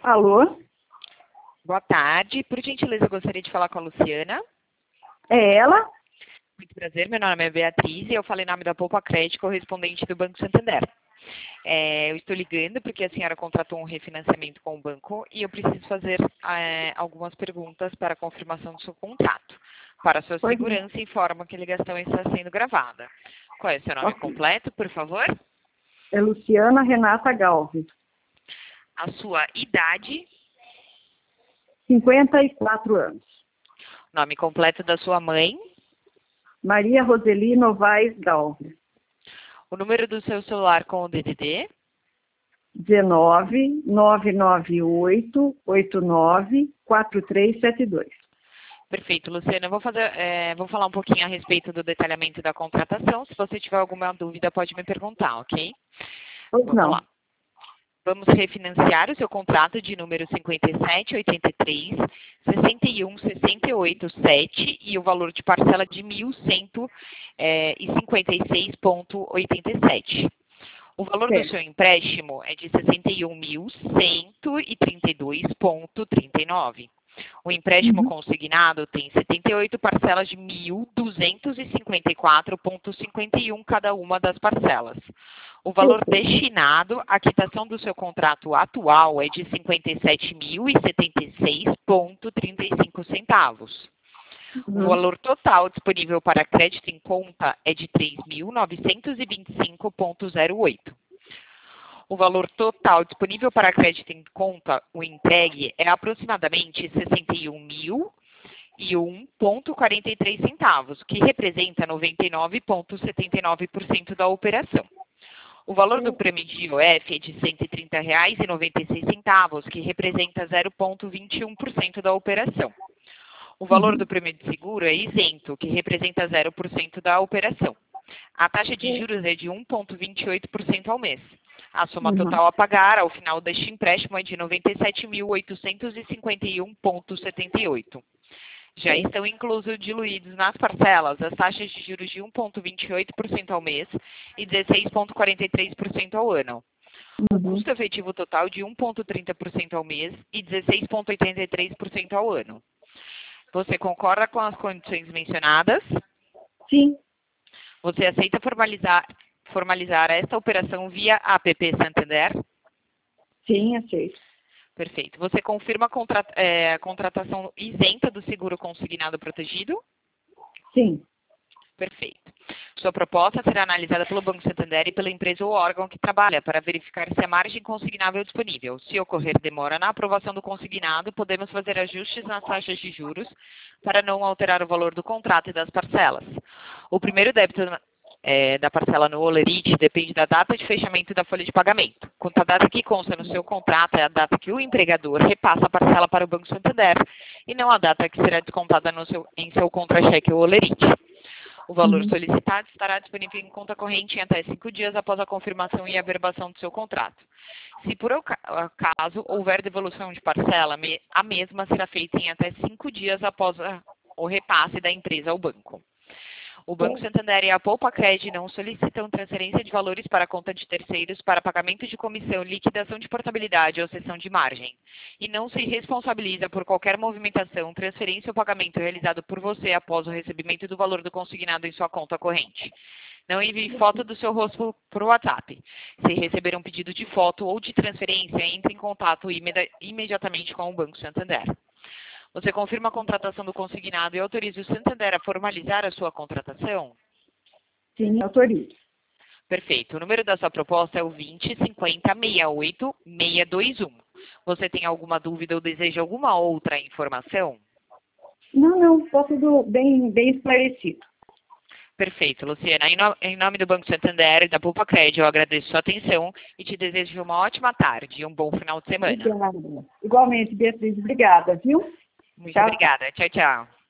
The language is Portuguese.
Alô? Boa tarde. Por gentileza, eu gostaria de falar com a Luciana. É ela? Muito prazer, meu nome é Beatriz e eu falo em nome da Poupa Crédito, correspondente do Banco Santander. Eu estou ligando porque a senhora contratou um refinanciamento com o banco e eu preciso fazer algumas perguntas para a confirmação do seu contrato. Para sua Pois não. segurança, informa que a ligação está sendo gravada. Qual é o seu nome Ok. completo, por favor? É Luciana Renata Galves, A sua idade, 54 anos. nome completo da sua mãe, Maria Roseli Novaes Galves, o número do seu celular com o DDD, 19 998 89 4372. Perfeito, Luciana. Eu vou falar um pouquinho a respeito do detalhamento da contratação. Se você tiver alguma dúvida, pode me perguntar, ok? Pois Vamos não. lá. Vamos refinanciar o seu contrato de número 5783 61687 e o valor de parcela de 1.156,87. O valor do Certo. seu empréstimo é de 61.132,39. O empréstimo Uhum. consignado tem 78 parcelas de 1.254,51 cada uma das parcelas. O valor Perfeito. destinado à quitação do seu contrato atual é de 57.076,35 centavos. O Uhum. valor total disponível para crédito em conta é de 3.925,08. O valor total disponível para crédito em conta, o entregue, é aproximadamente 61.001,43 centavos, que representa 99,79% da operação. O valor do prêmio de IOF é de R$ 130,96, que representa 0,21% da operação. O valor do Uhum. prêmio de seguro é isento, que representa 0% da operação. A taxa de juros é de 1,28% ao mês. A soma Uhum. total a pagar ao final deste empréstimo é de R$ 97.851,78. Já estão inclusos diluídos nas parcelas as taxas de juros de 1,28% ao mês e 16,43% ao ano. O Uhum. custo efetivo total de 1,30% ao mês e 16,83% ao ano. Você concorda com as condições mencionadas? Sim, Você aceita formalizar esta operação via APP Santander? sim, aceito. Perfeito. Você confirma a contratação isenta do seguro consignado protegido? Sim. Perfeito. Sua proposta será analisada pelo Banco Santander e pela empresa ou órgão que trabalha para verificar se a margem consignável é disponível. Se ocorrer demora na aprovação do consignado, podemos fazer ajustes nas taxas de juros para não alterar o valor do contrato e das parcelas. O primeiro débito da parcela no Olerite depende da data de fechamento da folha de pagamento. Quanto à data que consta no seu contrato é a data que o empregador repassa a parcela para o Banco Santander e não a data que será descontada em seu contra-cheque ou Olerite. O valor Uhum. solicitado estará disponível em conta corrente em até 5 dias após a confirmação e averbação do seu contrato. Se por acaso houver devolução de parcela, a mesma será feita em até 5 dias após o repasse da empresa ao banco. O Banco Santander e a Poupa Cred não solicitam transferência de valores para a conta de terceiros para pagamento de comissão, liquidação de portabilidade ou cessão de margem. E não se responsabiliza por qualquer movimentação, transferência ou pagamento realizado por você após o recebimento do valor do consignado em sua conta corrente. Não envie foto do seu rosto por WhatsApp. Se receber um pedido de foto ou de transferência, entre em contato imediatamente com o Banco Santander. Você confirma a contratação do consignado e autoriza o Santander a formalizar a sua contratação? Sim, autorizo. Perfeito. O número da sua proposta é o 20 50 68 621. Você tem alguma dúvida ou deseja alguma outra informação? Não, está tudo bem esclarecido. Perfeito, Luciana. Em nome do Banco Santander e da Poupa Cred, eu agradeço sua atenção e te desejo uma ótima tarde e um bom final de semana. Obrigada. Igualmente, Beatriz, obrigada, viu? Muito Tchau, tchau. obrigada. Tchau, tchau.